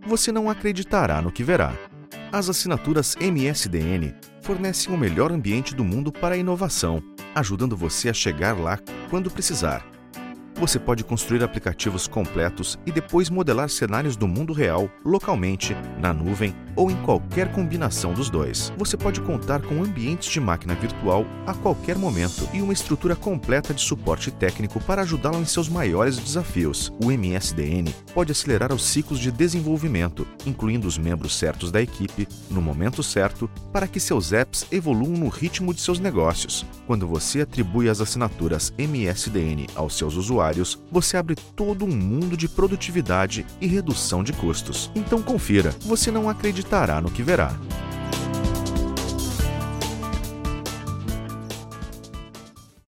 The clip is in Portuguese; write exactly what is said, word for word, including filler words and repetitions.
você não acreditará no que verá. As assinaturas M S D N fornecem o melhor ambiente do mundo para a inovação, ajudando você a chegar lá quando precisar. Você pode construir aplicativos completos e depois modelar cenários do mundo real, localmente, na nuvem ou em qualquer combinação dos dois. Você pode contar com ambientes de máquina virtual a qualquer momento e uma estrutura completa de suporte técnico para ajudá-lo em seus maiores desafios. O M S D N pode acelerar os ciclos de desenvolvimento, incluindo os membros certos da equipe, no momento certo, para que seus apps evoluam no ritmo de seus negócios. Quando você atribui as assinaturas M S D N aos seus usuários, você abre todo um mundo de produtividade e redução de custos. Então confira, você não acreditará no que verá.